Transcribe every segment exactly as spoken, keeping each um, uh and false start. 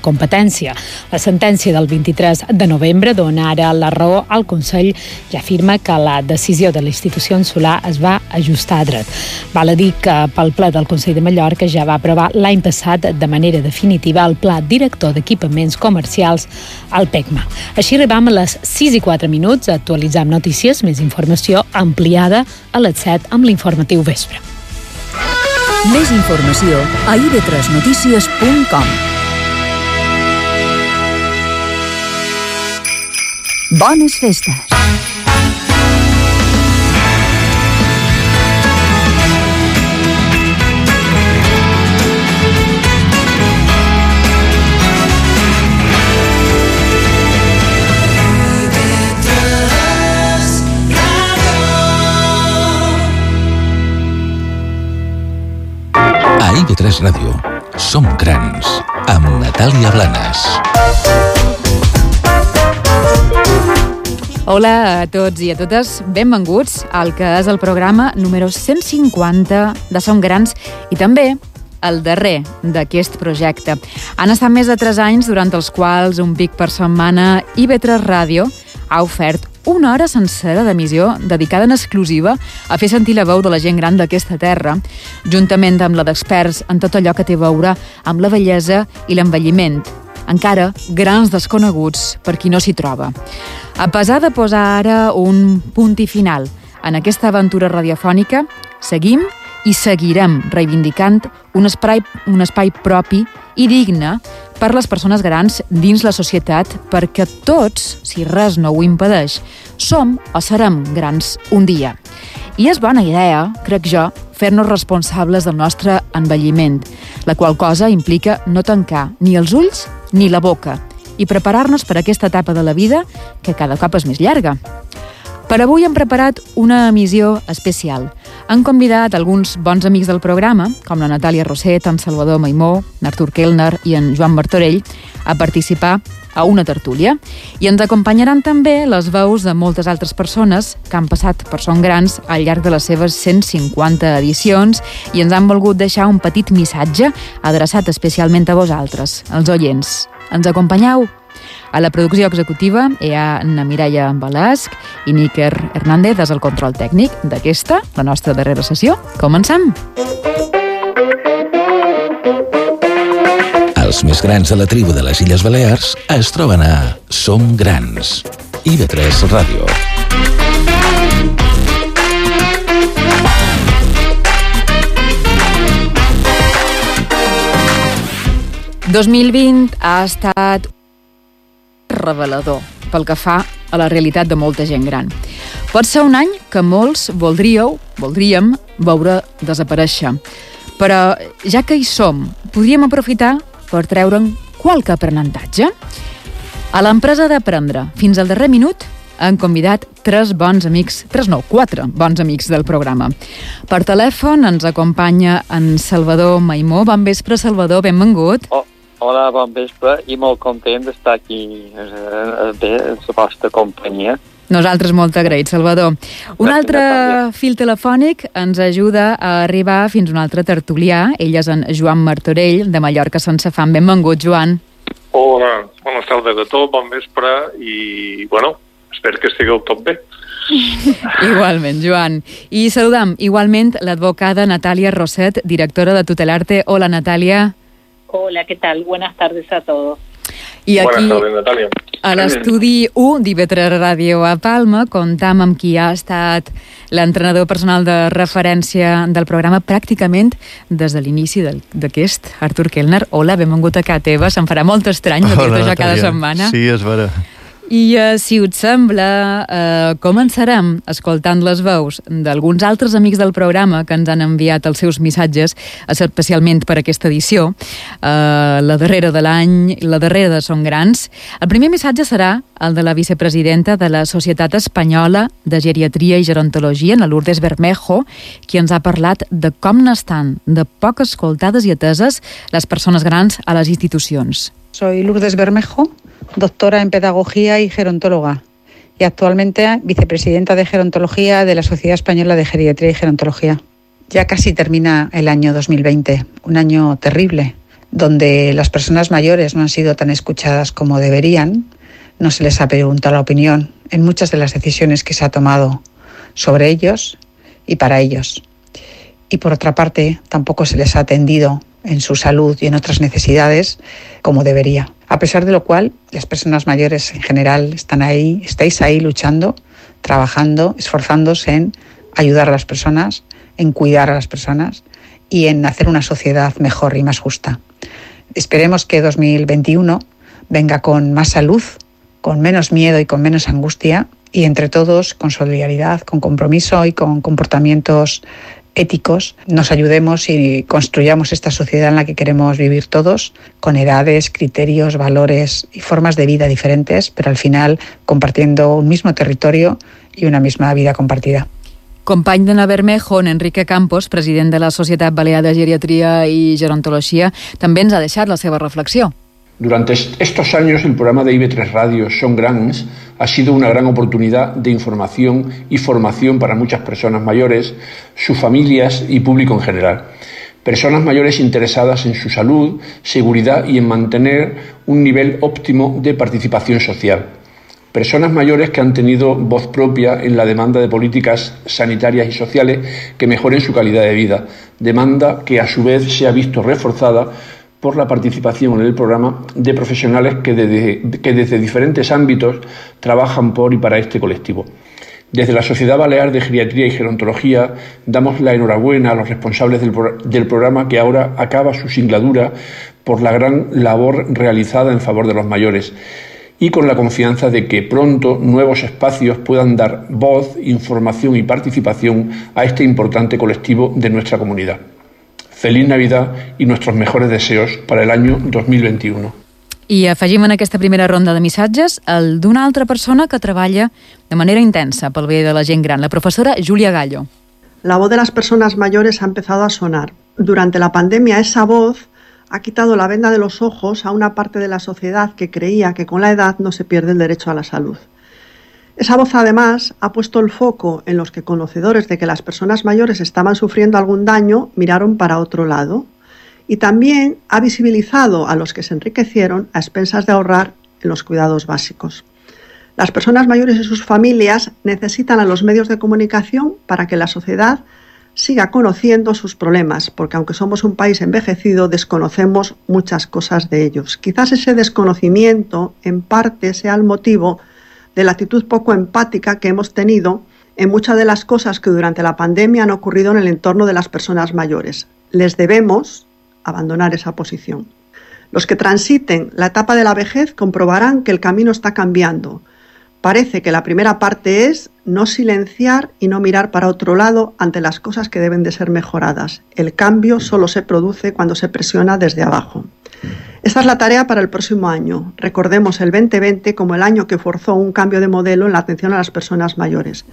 competència. La sentència del vint-i-tres de novembre dona ara la raó al Consell i afirma que la decisió de la institució insular es va ajustar a dret. Val a dir que pel ple del Consell de Mallorca ja va aprovar l'any passat de manera definitiva el Pla Director d'Equipaments Comercials, el PECMA. Així arribam a les sis i quatre minuts, actualitzam notícies, més informació ampliada a les set amb l'informatiu vespre. Més informació a i be tres notícies punt com. Bones festes! A i be tres Ràdio, Som Grans, amb Natàlia Blanes. Hola a tots i a totes, benvinguts al que és el programa número cent cinquanta de Som Grans i també el darrer d'aquest projecte. Han estat més de tres anys durant els quals un pic per setmana i be tres Ràdio ha ofert una hora sencera d'emissió dedicada en exclusiva a fer sentir la veu de la gent gran d'aquesta terra, juntament amb la d'experts en tot allò que té a veure amb la bellesa i l'envelliment, encara grans desconeguts per qui no s'hi troba. A pesar de posar ara un punt i final en aquesta aventura radiofònica, seguim i seguirem reivindicant un espai, un espai propi i digne per les persones grans dins la societat, perquè tots, si res no ho impedeix, som o serem grans un dia. I és bona idea, crec jo, fer-nos responsables del nostre envelliment, la qual cosa implica no tancar ni els ulls ni la boca i preparar-nos per aquesta etapa de la vida que cada cop és més llarga. Per avui hem preparat una emissió especial. Han convidat alguns bons amics del programa, com la Natàlia Rosset, en Salvador Maimó, n'Artur Kellner i en Joan Martorell, a participar a una tertúlia. I ens acompanyaran també les veus de moltes altres persones que han passat per Som Grans al llarg de les seves cent cinquanta edicions i ens han volgut deixar un petit missatge adreçat especialment a vosaltres, els oients. Ens acompanyeu? A la producció executiva hi ha na Mireia Balasc i Níker Hernández és el control tècnic d'aquesta, la nostra darrera sessió. Comencem! Els més grans de la tribu de les Illes Balears es troben a Som Grans, i be tres Ràdio. dos mil vint ha estat revelador pel que fa a la realitat de molta gent gran. Pot ser un any que molts voldríeu, voldríem veure desaparèixer. Però ja que hi som, podríem aprofitar per treure'n qualque aprenentatge. A l'empresa d'Aprendre, fins al darrer minut, han convidat tres bons amics, tres no, quatre bons amics del programa. Per telèfon ens acompanya en Salvador Maimó. Bon vespre, Salvador, benvingut. Oh. Hola, bon vespre i molt content d'estar aquí bé, en la vostra companyia. Nosaltres molt agraïts, Salvador. Un Gràcies, altre Natàlia. Fil telefònic ens ajuda a arribar fins a un altre tertulià. Ell és en Joan Martorell, de Mallorca sense fam. Benvingut, Joan. Hola, bones tardes a tots, bon vespre i, bueno, espero que estigueu tot bé. Igualment, Joan. I saludam igualment l'advocada Natàlia Rosset, directora de Tutelarte. Hola, Natàlia. Hola, ¿qué tal? Buenas tardes a todos. I aquí, Buenas tardes, Natàlia. A l'estudi u d'I be tres Ràdio a Palma, comptam amb qui ha estat l'entrenador personal de referència del programa pràcticament des de l'inici d'aquest, Artur Kellner. Hola, benvingut a casa teva. Se'm farà molt estrany de dir-te jo cada setmana. Sí, és vera. I eh, si us sembla, eh, començarem escoltant les veus d'alguns altres amics del programa que ens han enviat els seus missatges, especialment per aquesta edició, eh, la darrera de l'any, la darrera de Som Grans. El primer missatge serà el de la vicepresidenta de la Societat Espanyola de Geriatria i Gerontologia, la Lourdes Bermejo, qui ens ha parlat de com n'estan de poc escoltades i ateses les persones grans a les institucions. Soy Lourdes Bermejo, doctora en Pedagogía y gerontóloga, y actualmente vicepresidenta de Gerontología de la Sociedad Española de Geriatría y Gerontología. Ya casi termina el año dos mil veinte, un año terrible, donde las personas mayores no han sido tan escuchadas como deberían, no se les ha preguntado la opinión en muchas de las decisiones que se ha tomado sobre ellos y para ellos. Y por otra parte, tampoco se les ha atendido en su salud y en otras necesidades como debería. A pesar de lo cual, las personas mayores en general están ahí, estáis ahí luchando, trabajando, esforzándose en ayudar a las personas, en cuidar a las personas y en hacer una sociedad mejor y más justa. Esperemos que dos mil veintiuno venga con más salud, con menos miedo y con menos angustia, y entre todos, con solidaridad, con compromiso y con comportamientos éticos, nos ayudemos y construyamos esta sociedad en la que queremos vivir todos, con edades, criterios, valores y formas de vida diferentes, pero al final compartiendo un mismo territorio y una misma vida compartida. Company de Nabermejo, en Enrique Campos, president de la Societat Balear de Geriatría y Gerontología, també ens ha deixat la seva reflexió. Durante estos años, el programa de I V tres Radio Som Grans ha sido una gran oportunidad de información y formación para muchas personas mayores, sus familias y público en general. Personas mayores interesadas en su salud, seguridad y en mantener un nivel óptimo de participación social. Personas mayores que han tenido voz propia en la demanda de políticas sanitarias y sociales que mejoren su calidad de vida, demanda que a su vez se ha visto reforzada por la participación en el programa de profesionales que desde, que desde diferentes ámbitos trabajan por y para este colectivo. Desde la Sociedad Balear de Geriatría y Gerontología damos la enhorabuena a los responsables del, pro, del programa que ahora acaba su singladura por la gran labor realizada en favor de los mayores y con la confianza de que pronto nuevos espacios puedan dar voz, información y participación a este importante colectivo de nuestra comunidad. Feliz Navidad i nuestros mejores deseos para el año dos mil veintiuno. I afegim en aquesta primera ronda de missatges el d'una altra persona que treballa de manera intensa pel bé de la gent gran, la profesora Julia Gallo. La voz de las personas mayores ha empezado a sonar. Durante la pandemia, esa voz ha quitado la venda de los ojos a una parte de la sociedad que creía que con la edad no se pierde el derecho a la salud. Esa voz, además, ha puesto el foco en los que, conocedores de que las personas mayores estaban sufriendo algún daño, miraron para otro lado. Y también ha visibilizado a los que se enriquecieron a expensas de ahorrar en los cuidados básicos. Las personas mayores y sus familias necesitan a los medios de comunicación para que la sociedad siga conociendo sus problemas, porque aunque somos un país envejecido, desconocemos muchas cosas de ellos. Quizás ese desconocimiento, en parte, sea el motivo de la actitud poco empática que hemos tenido en muchas de las cosas que durante la pandemia han ocurrido en el entorno de las personas mayores. Les debemos abandonar esa posición. Los que transiten la etapa de la vejez comprobarán que el camino está cambiando. Parece que la primera parte es no silenciar y no mirar para otro lado ante las cosas que deben de ser mejoradas. El cambio solo se produce cuando se presiona desde abajo. Esta es la tarea para el próximo año. Recordemos el veinte veinte como el año que forzó un cambio de modelo en la atención a las personas mayores.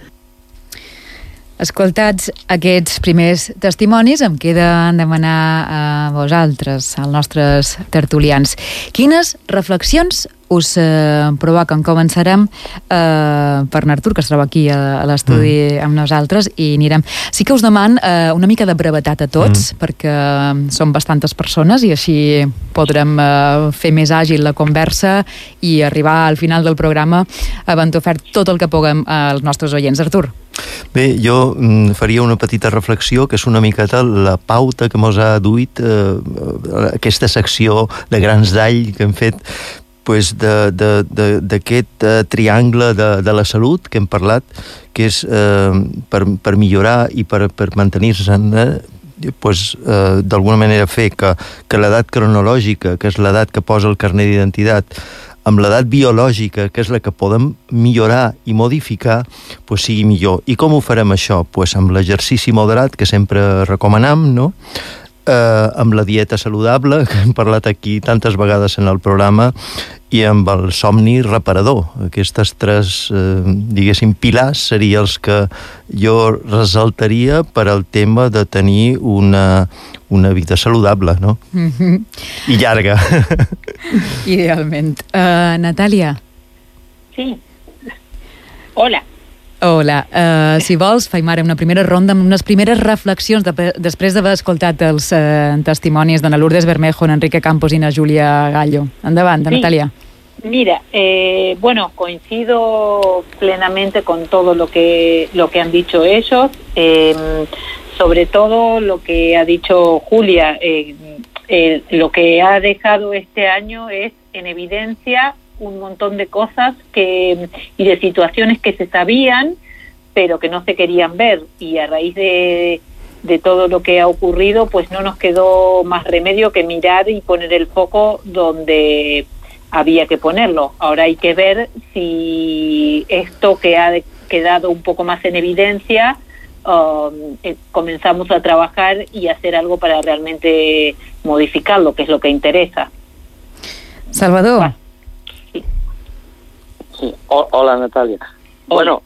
Escoltats aquests primers testimonis, em queda demanar a vosaltres, als nostres tertulians, quines reflexions us eh, provoquen. Començarem eh, per n'Artur, que es troba aquí a, a l'estudi mm. amb nosaltres, i anirem. Sí que us deman eh, una mica de brevetat a tots, mm. perquè som bastantes persones i així podrem eh, fer més àgil la conversa i arribar al final del programa havent ofert tot el que puguem als nostres oients. Artur. Bé, jo mm, faria una petita reflexió, que és una miqueta la pauta que mos ha duit eh, aquesta secció de grans d'all que hem fet pues, d'aquest eh, triangle de, de la salut que hem parlat, que és eh, per, per millorar i per, per mantenir-se'n, eh, pues, eh, d'alguna manera fer que, que l'edat cronològica, que és l'edat que posa el carnet d'identitat, amb l'edat biològica, que és la que podem millorar i modificar, pues sigui millor. I com ho farem això? Pues amb l'exercici moderat, que sempre recomanam, no? Eh, amb la dieta saludable, que hem parlat aquí tantes vegades en el programa, i amb el somni reparador. Aquestes tres, eh, diguéssim, pilars serien els que jo resaltaria per al tema de tenir una, una vida saludable, no? Mm-hmm. I llarga. Idealment. Uh, Natàlia. Sí. Hola. Hola. Uh, si vols, faim ara una primera ronda amb unes primeres reflexions de, després d'haver escoltat els uh, testimonis d'Anna Lourdes Bermejo, Enrique Campos i na Júlia Gallo. Endavant, sí. Natalia. Mira, eh, bueno, coincido plenamente con todo lo que, lo que han dicho ellos, eh, sobre todo lo que ha dicho Julia. Eh, eh, lo que ha dejado este año es en evidencia un montón de cosas que y de situaciones que se sabían pero que no se querían ver, y a raíz de, de todo lo que ha ocurrido pues no nos quedó más remedio que mirar y poner el foco donde había que ponerlo. Ahora hay que ver si esto que ha quedado un poco más en evidencia um, eh, comenzamos a trabajar y hacer algo para realmente modificarlo, que es lo que interesa. Salvador. Ah. Sí. Hola, Natàlia. Bueno,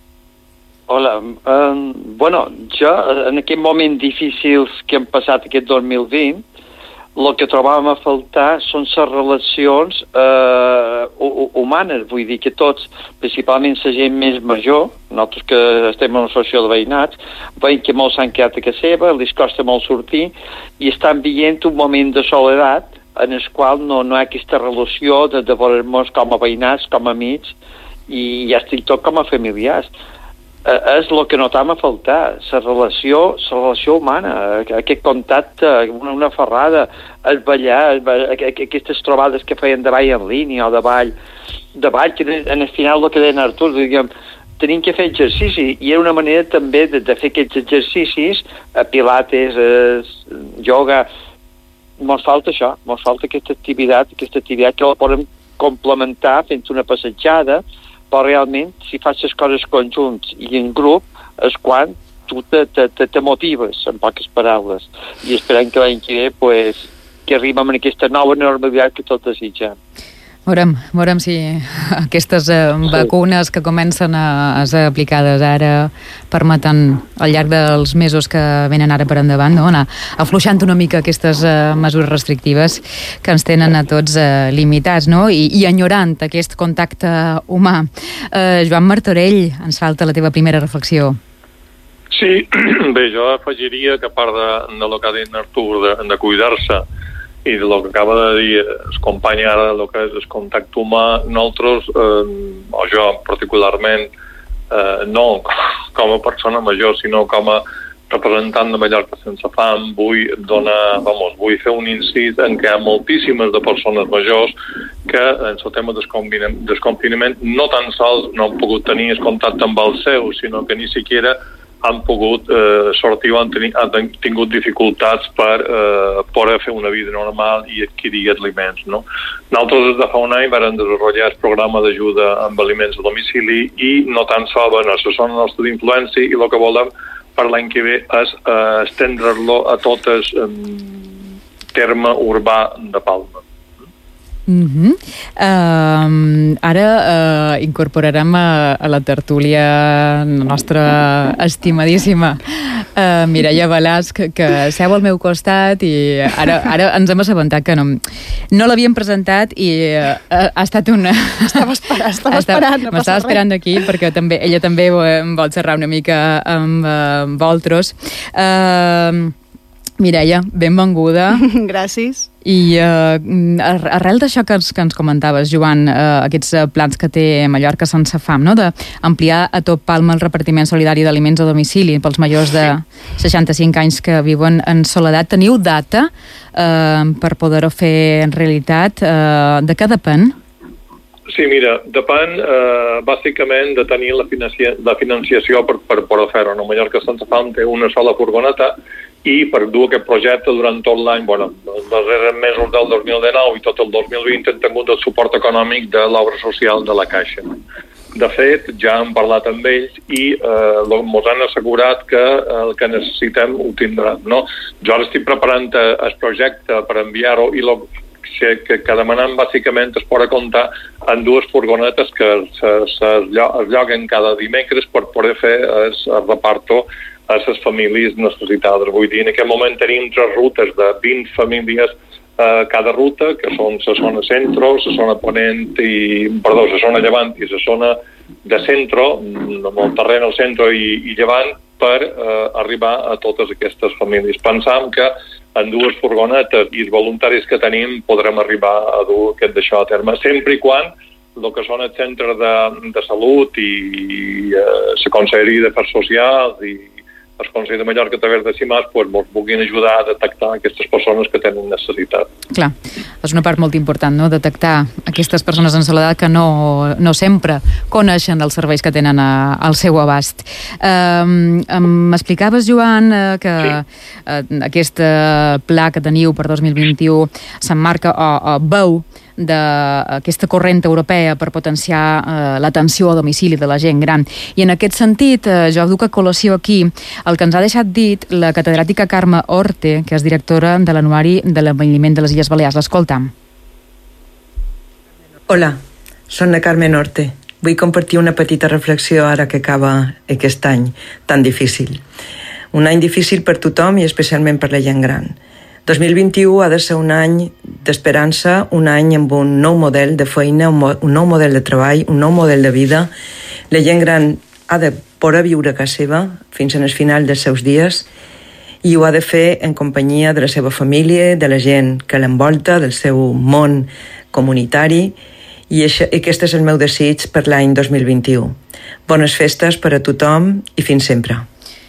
hola. Um, bueno, jo, en aquest moment difícils que hem passat aquest dos mil vint, el que trobàvem a faltar són les relacions eh, humanes. Vull dir que tots, principalment la gent més major, nosaltres que estem en una associació de veïnats, veiem que molts s'han quedat a casa seva, els costa molt sortir, i estan veient un moment de soledat en el qual no, no hi ha aquesta relació de, de veure-nos com a veïnats, com a amics, i ja estic tot com a familiars. Eh, és el que notam a faltar, la relació, la relació humana, aquest contacte, una, una ferrada, el ballar, el, aquestes trobades que feien de ball en línia o de ball, de ball, que en el final el que deien Artur, diguem, tenim que fer exercici, i era una manera també de, de fer aquests exercicis, a pilates, a yoga. Mos falta això, mos falta aquesta activitat, aquesta activitat que la podem complementar fent una passejada, però realment, si fas les coses conjunts i en grup, és quan tu te, te, te, te motives, en poques paraules. I esperem que l'any que ve, pues, que arribem a aquesta nova normalitat que tots desitgem. Veurem, veurem si aquestes eh, vacunes que comencen a, a ser aplicades ara permeten al llarg dels mesos que venen ara per endavant, no? Anar afluixant una mica aquestes eh, mesures restrictives que ens tenen a tots eh, limitats, no? I, i enyorant aquest contacte humà. Eh, Joan Martorell, ens falta la teva primera reflexió. Sí, bé, jo afegiria que a part de, de lo que ha dit Artur, de, de cuidar-se, i de lo que acaba de dir el company ara, del que és el contacte humà, nosaltres, eh, o jo particularment, eh, no com a persona major, sinó com a representant de Mallorca Sense Fam, vull donar, vamos, vull fer un incís en que hi ha moltíssimes de persones majors que en el tema del desconfinament no tan sols no han pogut tenir el contacte amb els seus, sinó que ni siquiera han pogut eh, sortir o han, teni, han tingut dificultats per eh, poder fer una vida normal i adquirir aliments, no? Nosaltres des de fa un any vam desenvolupar el programa d'ajuda amb aliments a domicili i no tan sols, bueno, això són els d'influència, i el que volem per l'any que ve és eh, estendre-lo a tot el eh, terme urbà de Palma. Uh-huh. Uh, ara uh, incorporarem a, a la tertúlia la nostra estimadíssima uh, Mireia Balàs, que, que seu al meu costat, i ara, ara ens hem assabentat que no, no l'havíem presentat i uh, ha estat una... Estava esperant, estava esperant, no m'estava esperant aquí perquè també, ella també vol xerrar una mica amb uh, vosaltres. Uh, Mireia, benvinguda. Gràcies. I uh, arrel d'això que ens, que ens comentaves, Joan, uh, aquests uh, plans que té Mallorca Sense Fam, no? D'ampliar a tot Palma el repartiment solidari d'aliments a domicili pels majors de seixanta-cinc anys que viuen en soledat. Teniu data uh, per poder-ho fer en realitat? Uh, de què depèn? Sí, mira, depèn eh, bàsicament de tenir la, financi la financiació per, per poder fer-ho. No? Mallorca Sense Fam té una sola furgoneta i per dur aquest projecte durant tot l'any, bueno, els darrers mesos del dos mil dinou i tot el dos mil vint hem tingut el suport econòmic de l'obra social de la Caixa. De fet, ja hem parlat amb ells i eh, ens han assegurat que el que necessitem ho tindran. No? Jo ara estic preparant el projecte per enviar-ho i lo que, que, que demanem bàsicament es pot comptar en dues furgonetes que es lloguen cada dimecres per poder fer el, el reparto a les famílies necessitades. Vull dir, en aquest moment tenim tres rutes de vint famílies eh, cada ruta, que són la zona centro, la zona ponent i, perdó, la zona llevant i la zona de centro, amb el terreny al centre i, i llevant, per eh, arribar a totes aquestes famílies. Pensam que en dues furgonetes i els voluntaris que tenim podrem arribar a dur aquest d'això a terme, sempre i quan el que són els centres de, de salut i, i eh, la Conselleria d'Afers Socials i el Consell de Mallorca a través de CIMAS pues, ens puguin ajudar a detectar aquestes persones que tenen necessitat. Clar, és una part molt important, no?, detectar aquestes persones en soledat que no, no sempre coneixen els serveis que tenen a, al seu abast. Um, M'explicaves, Joan, uh, que sí. uh, aquest uh, pla que teniu per dos mil vint-i-u s'emmarca o, o veu d'aquesta corrent europea per potenciar eh, l'atenció a domicili de la gent gran. I en aquest sentit, eh, jo duc a col·lació aquí el que ens ha deixat dit la catedràtica Carme Orte, que és directora de l'Anuari de l'Envelliment de les Illes Balears. L'escoltam. Hola, soc la Carmen Orte. Vull compartir una petita reflexió ara que acaba aquest any tan difícil. Un any difícil per tothom i especialment per la gent gran. dos mil vint-i-u ha de ser un any d'esperança, un any amb un nou model de feina, un, mo un nou model de treball, un nou model de vida. La gent gran ha de poder viure a casa seva fins al final dels seus dies i ho ha de fer en companyia de la seva família, de la gent que l'envolta, del seu món comunitari, i això, aquest és el meu desig per l'any dos mil vint-i-u. Bones festes per a tothom i fins sempre.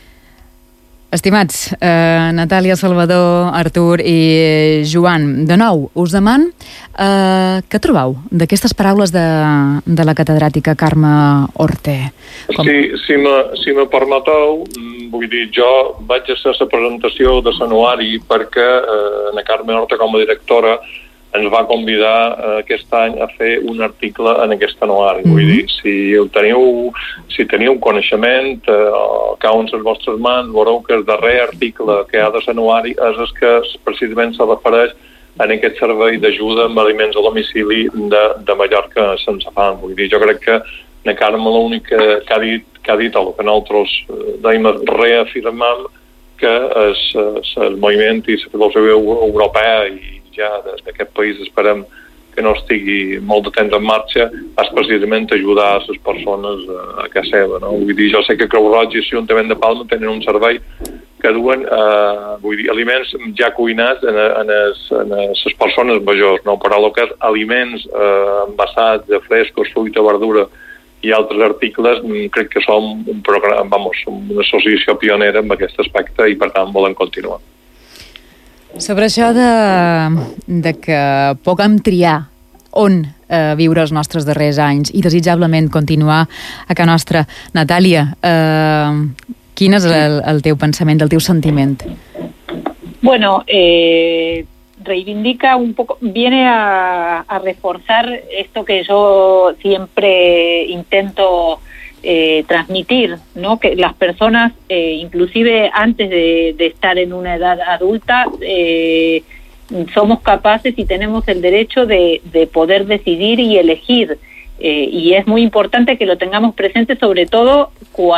Estimats, eh, Natàlia, Salvador, Artur i Joan, de nou, us deman eh, què trobeu d'aquestes paraules de, de la catedràtica Carme Orte? Com... Sí, si me, si me permeteu, vull dir, jo vaig fer la presentació de l'anuari perquè eh, la Carme Orte, com a directora, ens va convidar eh, aquest any a fer un article en aquest anuari. Mm-hmm. Vull dir, si el teniu, si teniu coneixement, eh, o cau en les vostres mans, veureu que el darrer article que hi ha de l'anuari és el que precisament se refereix en aquest servei d'ajuda amb aliments a domicili de, de Mallorca sense fam. Vull dir, jo crec que la Carme l'únic que, que ha dit, que ha dit el que nosaltres eh, deim reafirmam que és, és el moviment i la filosofia europea i ja d'aquest país esperem que no estigui molt de temps en marxa, és precisament ajudar a les persones a casa seva. No? Vull dir, jo sé que Creu Roja i l'Ajuntament de Palma tenen un servei que duen eh, vull dir, aliments ja cuinats en, en, es, en les persones majors, no? Però el que és aliments eh, envasats de frescos, fruita, verdura i altres articles, crec que som un programa, vamos, una associació pionera en aquest aspecte i per tant volem continuar. Sobre això de, de que puguem triar on eh, viure els nostres darrers anys i desitjablement continuar a casa nostra, Natàlia, eh, quin és el, el teu pensament, el teu sentiment? Bueno, eh, reivindica un poco, viene a, a reforzar esto que yo siempre intento Eh, transmitir, ¿no? Que las personas, eh, inclusive antes de, de estar en una edad adulta, eh, somos capaces y tenemos el derecho de, de poder decidir y elegir. Eh, y es muy importante que lo tengamos presente, sobre todo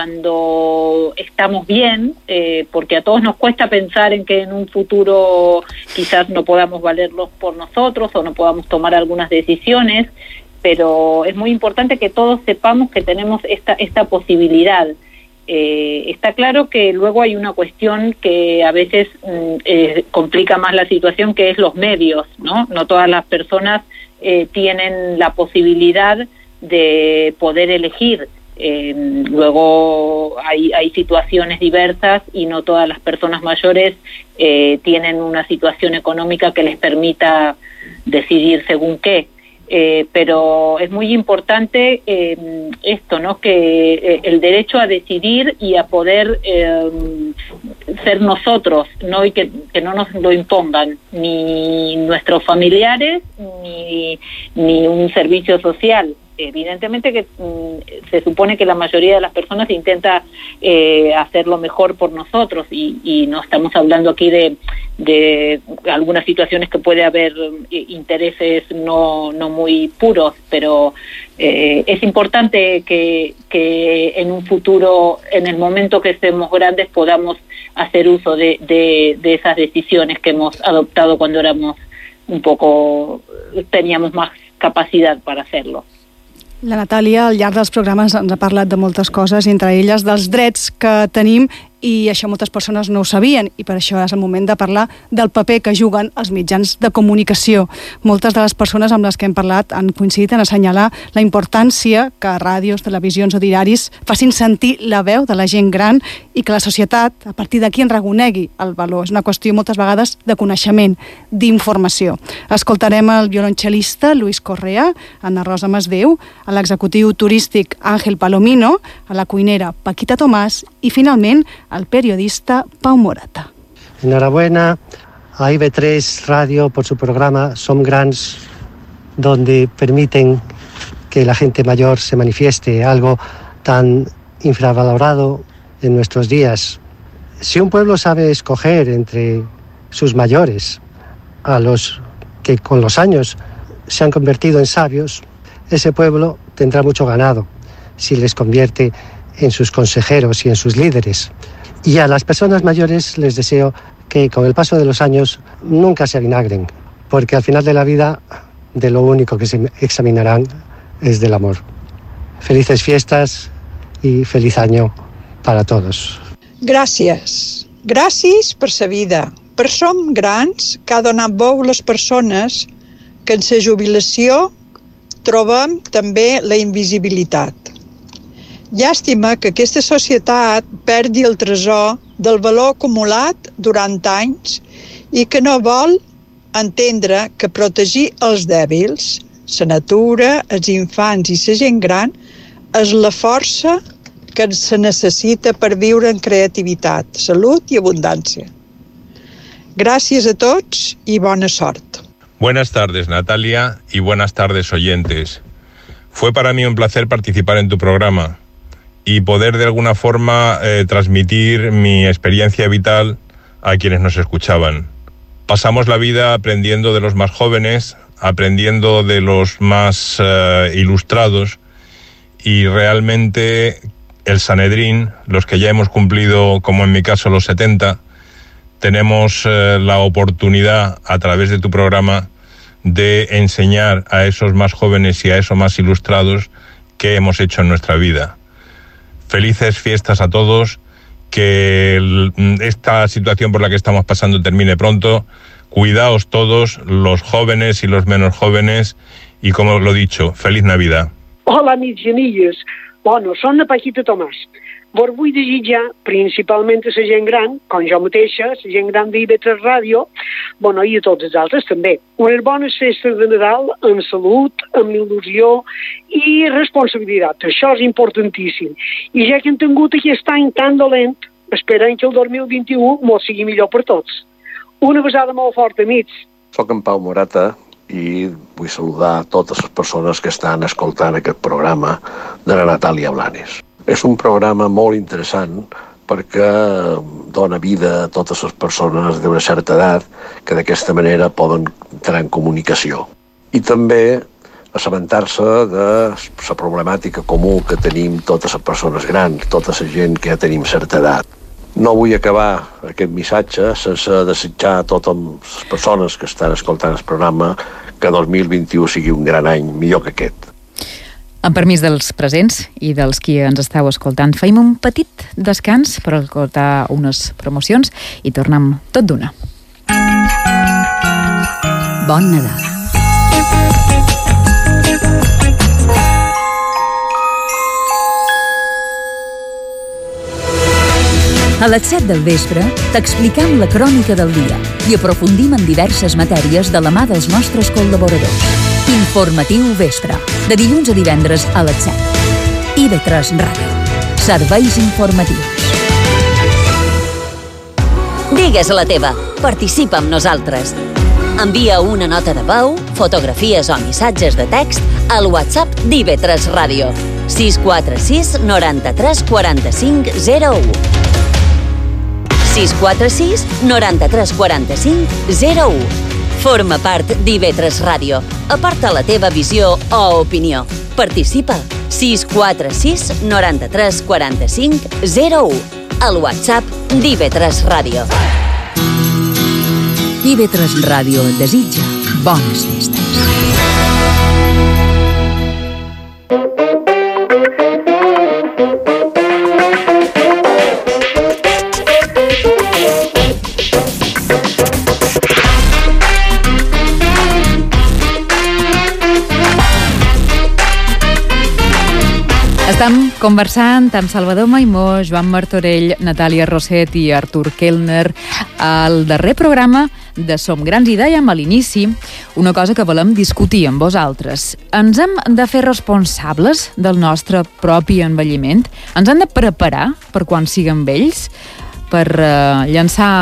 cuando estamos bien, eh, porque a todos nos cuesta pensar en que en un futuro quizás no podamos valerlos por nosotros o no podamos tomar algunas decisiones, pero es muy importante que todos sepamos que tenemos esta, esta posibilidad. Eh, está claro que luego hay una cuestión que a veces mm, eh, complica más la situación, que es los medios, ¿no? No todas las personas eh, tienen la posibilidad de poder elegir. Eh, luego hay, hay situaciones diversas y no todas las personas mayores eh, tienen una situación económica que les permita decidir según qué. Eh, pero es muy importante eh, esto, ¿no? Que eh, el derecho a decidir y a poder eh, ser nosotros, ¿no? Y que, que no nos lo impongan ni nuestros familiares ni, ni un servicio social. Evidentemente que mm, se supone que la mayoría de las personas intenta eh, hacer lo mejor por nosotros y, y no estamos hablando aquí de, de algunas situaciones que puede haber eh, intereses no, no muy puros, pero eh, es importante que, que en un futuro, en el momento que estemos grandes, podamos hacer uso de, de, de esas decisiones que hemos adoptado cuando éramos un poco teníamos más capacidad para hacerlo. La Natàlia, al llarg dels programes, ens ha parlat de moltes coses, entre elles dels drets que tenim, i això moltes persones no ho sabien, i per això és el moment de parlar del paper que juguen els mitjans de comunicació. Moltes de les persones amb les que hem parlat han coincidit en assenyalar la importància que ràdios, televisions o diaris facin sentir la veu de la gent gran i que la societat, a partir d'aquí, en reconegui el valor. És una qüestió moltes vegades de coneixement, d'informació. Escoltarem el violoncel·lista Luis Correa, Anna Rosa Masdeu, a l'executiu turístic Ángel Palomino, a la cuinera Paquita Tomàs i, finalment, al periodista Pau Morata. Enhorabuena a I V tres Radio por su programa Som Grans, donde permiten que la gente mayor se manifieste, algo tan infravalorado en nuestros días. Si un pueblo sabe escoger entre sus mayores, a los que con los años se han convertido en sabios, ese pueblo tendrá mucho ganado si les convierte en sus consejeros y en sus líderes. Y a las personas mayores les deseo que con el paso de los años nunca se avinagren, porque al final de la vida de lo único que se examinarán es del amor. Felices fiestas y feliz año para todos. Gràcies. Gràcies per sa vida, per Som Grans, que ha donat veu les persones que en sa jubilació trobem també la invisibilitat. Llàstima que aquesta societat perdi el tresor del valor acumulat durant anys i que no vol entendre que protegir els dèbils, la natura, els infants i la gent gran és la força que se necessita per viure en creativitat, salut i abundància. Gràcies a tots i bona sort. Buenas tardes, Natalia, y buenas tardes, oyentes. Fue para mí un placer participar en tu programa y poder de alguna forma eh, transmitir mi experiencia vital a quienes nos escuchaban. Pasamos la vida aprendiendo de los más jóvenes, aprendiendo de los más eh, ilustrados, y realmente el Sanedrín, los que ya hemos cumplido, como en mi caso, los setenta, tenemos eh, la oportunidad a través de tu programa de enseñar a esos más jóvenes y a esos más ilustrados qué hemos hecho en nuestra vida. Felices fiestas a todos, que el, esta situación por la que estamos pasando termine pronto. Cuidaos todos, los jóvenes y los menos jóvenes, y como lo he dicho, feliz Navidad. Hola, amics i amigues. Bueno, són la Paquita Tomàs. Vos vull desitjar principalment a la gent gran, com jo mateixa, la gent gran d'I V tres Ràdio, bueno, i a tots els altres també. Unes bones festes de Nadal, amb salut, amb il·lusió i responsabilitat. Això és importantíssim. I ja que hem tingut aquest any tan dolent, esperem que el dos mil vint-i-u mos sigui millor per tots. Una besada molt forta, amics. Soc en Pau Morata i vull saludar totes les persones que estan escoltant aquest programa de la Natàlia Blanes. És un programa molt interessant perquè dona vida a totes les persones d'una certa edat que d'aquesta manera poden entrar en comunicació. I també assabentar-se de la problemàtica comú que tenim totes les persones grans, tota la gent que ja tenim certa edat. No vull acabar aquest missatge sense desitjar a totes les persones que estan escoltant el programa que dos mil vint-i-u sigui un gran any, millor que aquest. Amb permís dels presents i dels qui ens esteu escoltant, feim un petit descans per escoltar unes promocions i tornem tot d'una. Bon Nadal. A les set del vespre t'explicam la crònica del dia i aprofundim en diverses matèries de la mà dels nostres col·laboradors. Informatiu Vespre, de dilluns a divendres a les set. I V tres Ràdio. Serveis informatius. Digues la teva. Participa amb nosaltres. Envia una nota de veu, fotografies o missatges de text al WhatsApp d'I V tres Ràdio. sis quatre sis noranta-tres quaranta-cinc zero u. sis quatre sis noranta-tres quaranta-cinc zero u. Forma part d'I V tres Ràdio. Aporta la teva visió o opinió. Participa. sis quatre sis noranta-tres quaranta-cinc zero u. Al WhatsApp d'I V tres Ràdio. I V tres Ràdio desitja bones festes. Estem conversant amb Salvador Maimó, Joan Martorell, Natàlia Rosset i Artur Kellner al darrer programa de Som Grans i dèiem a l'inici una cosa que volem discutir amb vosaltres. Ens hem de fer responsables del nostre propi envelliment? Ens hem de preparar per quan siguem vells? Per uh, llançar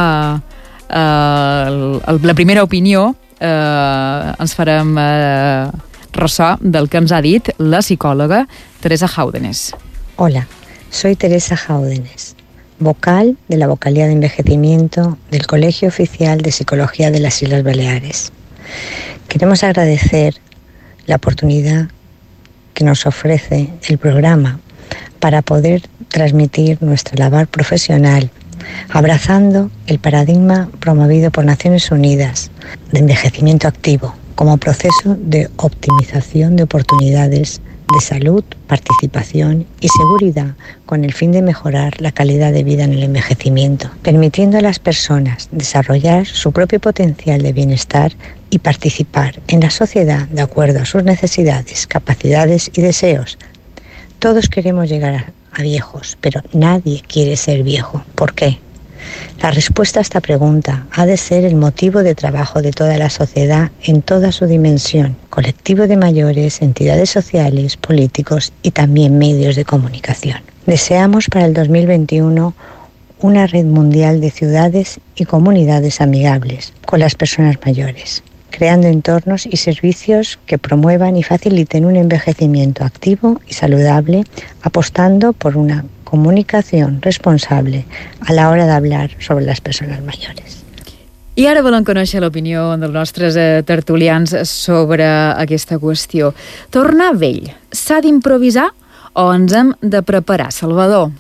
uh, el, el, la primera opinió uh, ens farem... Uh, ressò del que ens ha dit la psicòloga Teresa Jáudenes. Hola, soy Teresa Jáudenes, vocal de la vocalía de envejecimiento del Colegio Oficial de Psicología de las Islas Baleares. Queremos agradecer la oportunidad que nos ofrece el programa para poder transmitir nuestra labor profesional, abrazando el paradigma promovido por Naciones Unidas de envejecimiento activo, como proceso de optimización de oportunidades de salud, participación y seguridad con el fin de mejorar la calidad de vida en el envejecimiento, permitiendo a las personas desarrollar su propio potencial de bienestar y participar en la sociedad de acuerdo a sus necesidades, capacidades y deseos. Todos queremos llegar a, a viejos, pero nadie quiere ser viejo. ¿Por qué? La respuesta a esta pregunta ha de ser el motivo de trabajo de toda la sociedad en toda su dimensión, colectivo de mayores, entidades sociales, políticos y también medios de comunicación. Deseamos para el dos mil veintiuno una red mundial de ciudades y comunidades amigables con las personas mayores, creando entornos y servicios que promuevan y faciliten un envejecimiento activo y saludable, apostando por una comunicación responsable a la hora de hablar sobre las personas mayores. I ara volem conèixer l'opinió dels nostres eh, tertulians sobre aquesta qüestió. Tornar vell, s'ha d'improvisar o ens hem de preparar, Salvador?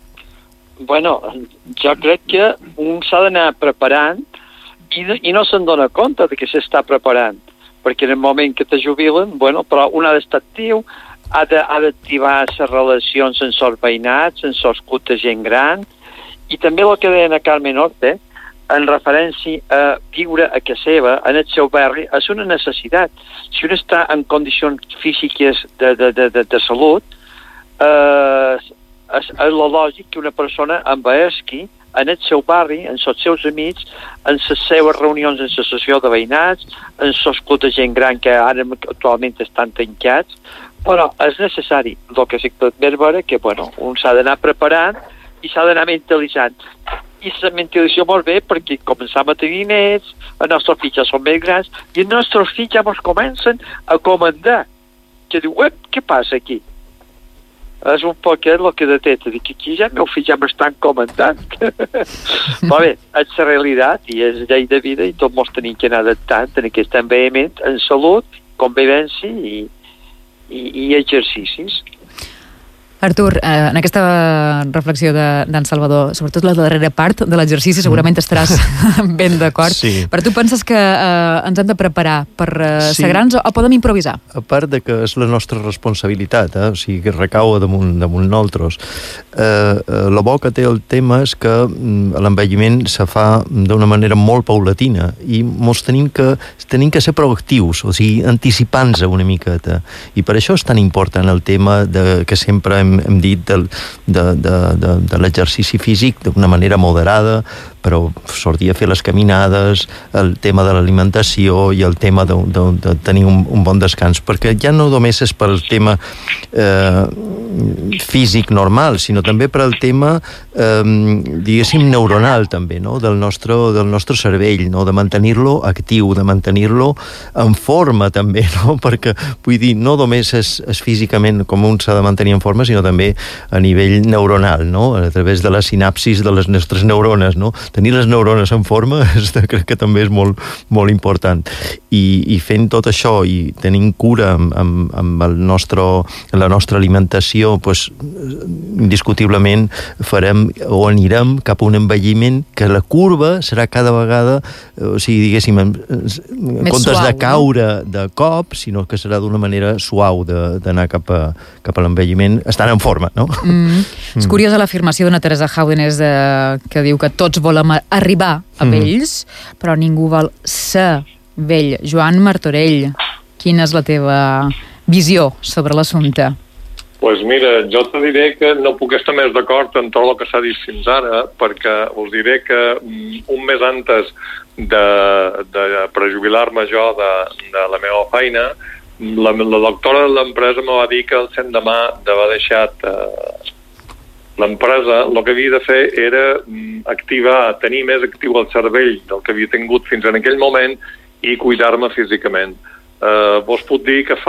Bueno, jo crec que un s'ha d'anar preparant i, i no se'n dona compte de que s'està preparant, perquè en el moment que te jubilen, bueno, però un ha d'estar actiu, ha d'activar les relacions amb els veïnats, amb els clubs de gent gran, i també el que deia a Carmen Orte, en referència a viure a casa seva, en el seu barri, és una necessitat. Si un està en condicions físiques de, de, de, de, de salut, eh, és, és la lògic que una persona envellesqui en el seu barri, en els seus amics, en les seves reunions en l'associació de veïnats, en els clubs de gent gran que ara actualment estan tancats, però és necessari. El que sí que tot més veure que, bueno, un s'ha d'anar preparant i s'ha d'anar mentalitzant. I la mentalització molt bé perquè començam a tenir nets, els nostres fills ja són més grans i els nostres fills ja ens comencen a comandar. Que diu, ep, què passa aquí? És un poc el que detecta, que aquí ja meus fills ja m'estan comandant. Però bé, és la realitat i és llei de vida i tots ens tenim que anar adaptant en aquest envelliment, en salut, convivència i I, i exercicis. Artur, eh, en aquesta reflexió d'en de, Salvador, sobretot la darrera part de l'exercici, segurament estaràs ben d'acord. Sí. Però tu penses que eh, ens hem de preparar per eh, sí. ser grans o, o podem improvisar? A part de que és la nostra responsabilitat, eh? O sigui, que recau damunt, damunt nosaltres. Eh, eh, la bo que té el tema és que mm, l'envelliment se fa d'una manera molt paulatina i mos tenim que, tenim que ser proactius, o sigui, anticipant-se una miqueta. I per això és tan important el tema de, que sempre hem hem dit del, de, de, de, de l'exercici físic d'una manera moderada, però sortir a fer les caminades, el tema de l'alimentació i el tema de, de, de tenir un, un bon descans, perquè ja no només és pel tema eh, físic normal, sinó també per el tema eh, diguéssim neuronal també, no? del, nostre, del nostre cervell, no? de mantenir-lo actiu, de mantenir-lo en forma també, no? perquè vull dir, no només és, és físicament com un s'ha de mantenir en forma, sinó també a nivell neuronal, no? A través de la sinapsis de les nostres neurones, no? tenir les neurones en forma és, crec que també és molt, molt important. I, i fent tot això i tenint cura amb, amb, amb el nostre, la nostra alimentació, pues, indiscutiblement farem o anirem cap a un envelliment que la curva serà cada vegada, o sigui, diguéssim, en, en comptes suau, de caure no? de cop, sinó que serà d'una manera suau d'anar cap a, cap a l'envelliment, estant en forma, no? Mm. Mm. És curiosa l'afirmació d'una Teresa Haudenès de, que diu que tots volem arribar a vells, mm. però ningú vol ser vell. Joan Martorell, quina és la teva visió sobre l'assumpte? Pues mira, jo te diré que no puc estar més d'acord en tot el que s'ha dit fins ara, perquè us diré que un mes antes de, de prejubilar-me jo de, de la meva feina, la, la doctora de l'empresa me va dir que el l'endemà d'haver deixat eh, l'empresa, el que havia de fer era activar, tenir més actiu el cervell del que havia tingut fins en aquell moment i cuidar-me físicament. Uh, vos puc dir que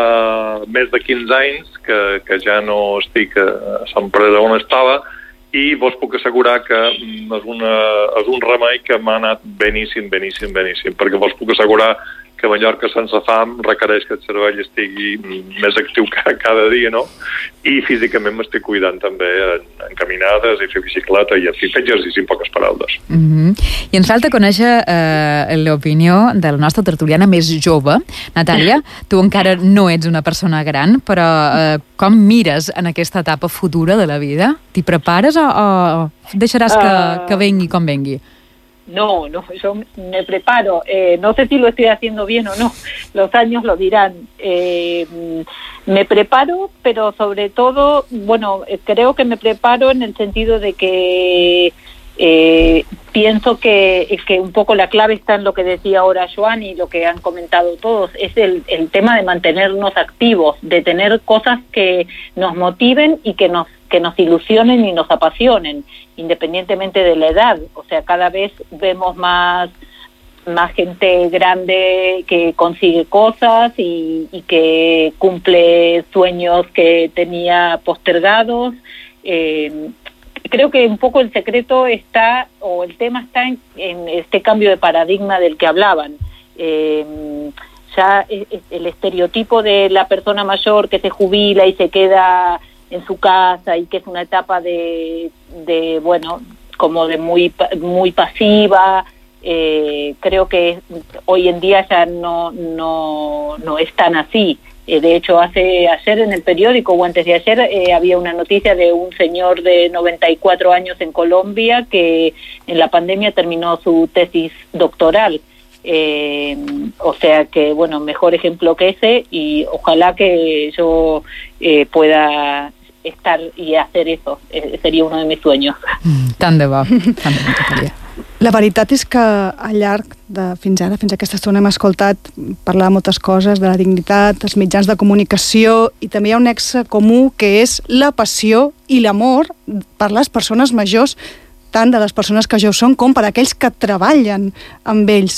fa més de quinze anys que, que ja no estic a l'empresa on estava i vos puc assegurar que mm, és, una, és un remei que m'ha anat beníssim, beníssim, beníssim, perquè vos puc assegurar que Mallorca sense fam requereix que el cervell estigui més actiu cada dia, no? I físicament m'estic cuidant també en, en caminades i fer bicicleta i en fi, fer exercici en poques paraules. Mm-hmm. I ens falta conèixer eh, l'opinió de la nostra tertuliana més jove. Natàlia, tu encara no ets una persona gran, però eh, com mires en aquesta etapa futura de la vida? T'hi prepares o, o deixaràs que, que vengui com vengui? No, no, yo me preparo. Eh, no sé si lo estoy haciendo bien o no. Los años lo dirán. Eh, me preparo, pero sobre todo, bueno, creo que me preparo en el sentido de que eh, pienso que, que un poco la clave está en lo que decía ahora Joan y lo que han comentado todos. Es el, el tema de mantenernos activos, de tener cosas que nos motiven y que nos que nos ilusionen y nos apasionen, independientemente de la edad. O sea, cada vez vemos más, más gente grande que consigue cosas y, y que cumple sueños que tenía postergados. Eh, creo que un poco el secreto está, o el tema está en, en este cambio de paradigma del que hablaban. Eh, ya el estereotipo de la persona mayor que se jubila y se queda en su casa y que es una etapa de, de bueno, como de muy muy pasiva, eh, creo que hoy en día ya no no no es tan así. Eh, de hecho, hace ayer en el periódico o antes de ayer eh, había una noticia de un señor de noventa y cuatro años en Colombia que en la pandemia terminó su tesis doctoral. Eh, o sea que, bueno, mejor ejemplo que ese y ojalá que yo eh, pueda estar y hacer eso, eh, seria uno de mis sueños. Mm, tant de bo, tant de bo, Natàlia. La veritat és que al llarg de fins ara, fins a aquesta estona, hem escoltat parlar de moltes coses, de la dignitat, dels mitjans de comunicació, i també hi ha un nexe comú que és la passió i l'amor per les persones majors, tant de les persones que ja ho són com per aquells que treballen amb ells.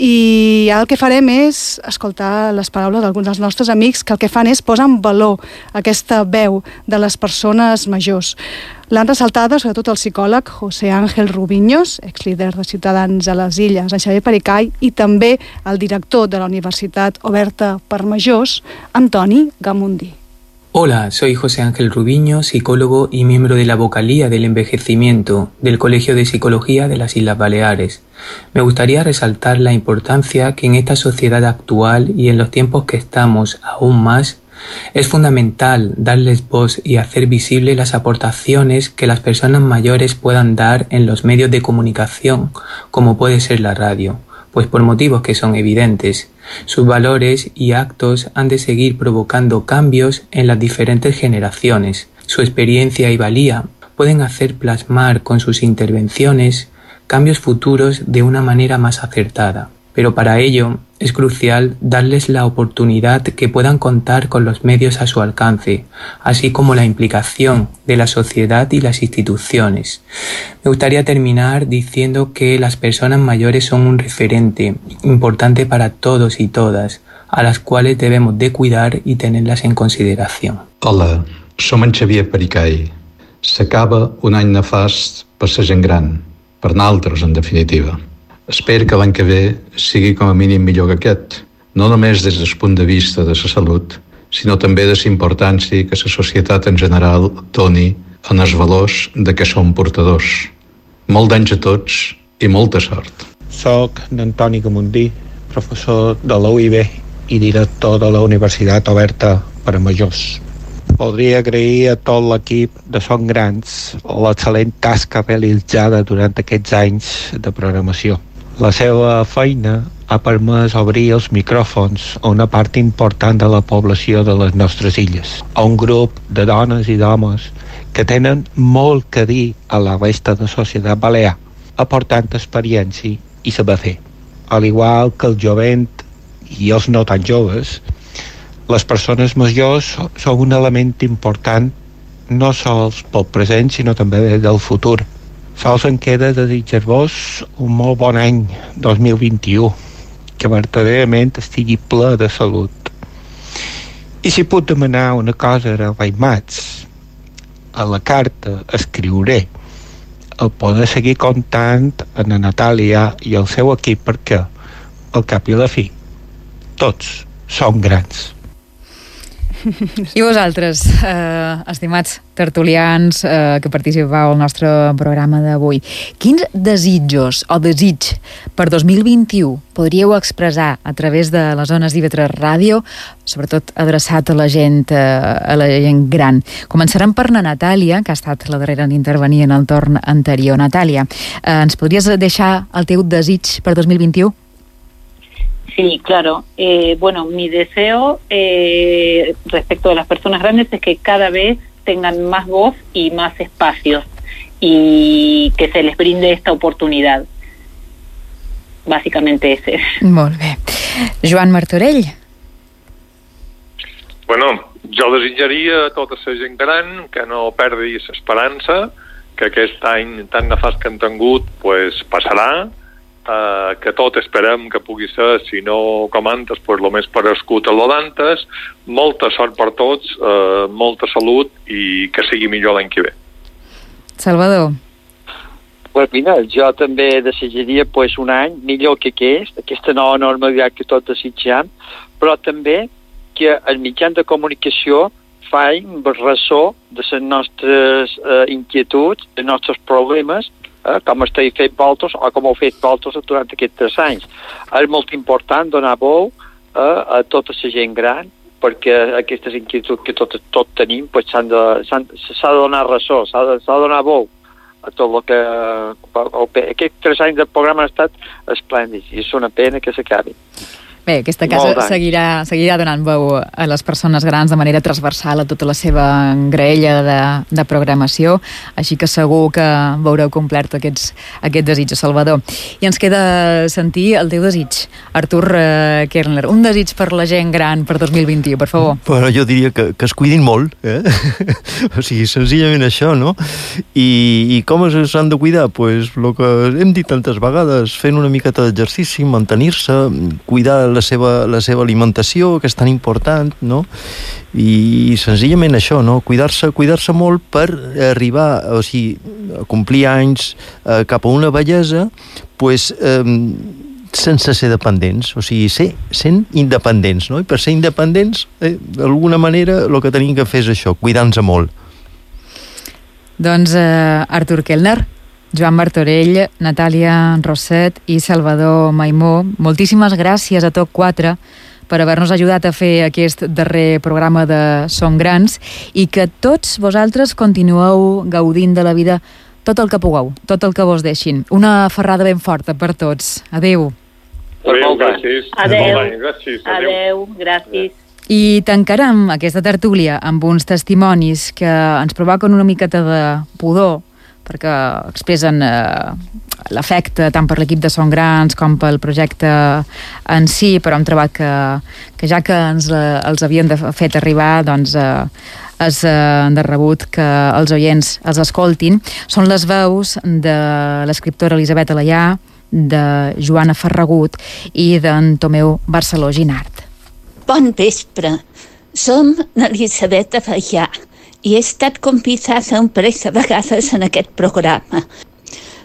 I el que farem és escoltar les paraules d'alguns dels nostres amics que el que fan és posar en valor aquesta veu de les persones majors. L'han ressaltada sobretot el psicòleg José Ángel Rubiños, exlíder de Ciutadans a les Illes, en Xavier Pericay, i també el director de la Universitat Oberta per Majors, Antoni Gamundi. Hola, soy José Ángel Rubiño, psicólogo y miembro de la Vocalía del Envejecimiento del Colegio de Psicología de las Islas Baleares. Me gustaría resaltar la importancia que en esta sociedad actual y en los tiempos que estamos aún más, es fundamental darles voz y hacer visible las aportaciones que las personas mayores puedan dar en los medios de comunicación, como puede ser la radio. Pues por motivos que son evidentes, sus valores y actos han de seguir provocando cambios en las diferentes generaciones. Su experiencia y valía pueden hacer plasmar con sus intervenciones cambios futuros de una manera más acertada. Pero para ello es crucial darles la oportunidad que puedan contar con los medios a su alcance, así como la implicación de la sociedad y las instituciones. Me gustaría terminar diciendo que las personas mayores son un referente importante para todos y todas, a las cuales debemos de cuidar y tenerlas en consideración. Hola, som en Xavier Pericay. S'acaba un any nefast per la gent gran. per naltros, en definitiva. Espero que l'any que ve sigui com a mínim millor que aquest, no només des del punt de vista de la salut, sinó també de la importància que la societat en general doni en els valors de què som portadors. Molt d'anys a tots i molta sort. Soc Antoni Gamundí, professor de la U I B i director de la Universitat Oberta per a Majors. Voldria agrair a tot l'equip de Som Grans l'excel·lent tasca realitzada durant aquests anys de programació. La seva feina ha permès obrir els micròfons a una part important de la població de les nostres illes, a un grup de dones i d'homes que tenen molt que dir a la resta de la societat balear, aportant experiència i saber fer. Al igual que el jovent i els no tan joves, les persones majors són un element important no sols pel present, sinó també del futur. Sols em queda desitjar-vos un molt bon any dos mil vint-i-u, que verdaderament estigui ple de salut. I si puc demanar una cosa a Raimats, a la carta escriuré el poder seguir comptant en la Natàlia i el seu equip, perquè al cap i a la fi tots som grans. I vosaltres, eh, estimats tertulians eh, que participeu al nostre programa d'avui, quins desitjos o desig per dos mil vint-i-u podríeu expressar a través de les zones d'I V tres Ràdio, sobretot adreçat a la gent, eh, a la gent gran? Començarem per la Natàlia, que ha estat la darrera en intervenir en el torn anterior. Natàlia, eh, ens podries deixar el teu desig per dos mil vint-i-u? Sí, claro. Eh, bueno, mi deseo eh, respecto de las personas grandes es que cada vez tengan más voz y más espacios y que se les brinde esta oportunidad. Básicamente ese. Molt bé. Joan Martorell. Bueno, jo desitjaria a tota la gent gran que no perdi l'esperança, que aquest any tan nefast que han tingut pues, passarà, Uh, que tot esperem que pugui ser, si no com antes, pues, lo més parescut a lo d'antes. Molta sort per tots, uh, molta salut i que sigui millor l'any que ve. Salvador. Pues mira, jo també desitjaria pues, un any millor que aquest, aquesta nova normalitat que tots desitjam, però també que els mitjans de comunicació facin ressò de les nostres uh, inquietuds, dels nostres problemes, Eh, com esteu fet vosaltres o com heu fet vosaltres durant aquests tres anys. És molt important donar veu eh, a tota la gent gran, perquè aquestes inquietuds que tot, tot tenim pues, s'ha de, de donar ressò, s'ha de, de donar veu a tot el que... Aquests tres anys del programa han estat esplèndids i és una pena que s'acabi. Bé, aquesta casa seguirà, seguirà donant veu a les persones grans de manera transversal a tota la seva graella de, de programació, així que segur que veureu complert aquests, aquests desitjos, Salvador. I ens queda sentir el teu desig, Artur uh, Kerner, un desig per la gent gran per dos mil vint-i-u, per favor. Bueno, jo diria que, que es cuidin molt, eh? O sigui, senzillament això, no? I, i com s'han de cuidar? Pues el que hem dit tantes vegades, fent una miqueta d'exercici, mantenir-se, cuidar la seva, la seva alimentació, que és tan important, no? I senzillament això, no? Cuidar-se cuidar-se molt per arribar, o sigui, a complir anys eh, cap a una bellesa, pues, eh, sense ser dependents, o sigui, ser, sent independents, no? I per ser independents, eh, d'alguna manera, el que tenim que fer és això, cuidar-nos molt. Doncs eh, Artur Kellner, Joan Martorell, Natàlia Rosset i Salvador Maimó, moltíssimes gràcies a tots quatre per haver-nos ajudat a fer aquest darrer programa de Som Grans i que tots vosaltres continueu gaudint de la vida tot el que pugueu, tot el que vos deixin. Una ferrada ben forta per tots. Adéu. Adéu, gràcies. Adéu. Gràcies. Adéu, gràcies. I tancarem aquesta tertúlia amb uns testimonis que ens provoquen una miqueta de pudor perquè expressen eh, l'afecte tant per l'equip de Som Grans com pel projecte en si, però hem trobat que, que ja que ens eh, els havien de, fet arribar, doncs eh, és eh, de rebut que els oients els escoltin. Són les veus de l'escriptora Elisabet Alaià, de Joana Ferragut i d'en Tomeu Barceló Ginart. Bon vespre, som Elisabet Alaià i he estat convidada un parell de vegades en aquest programa.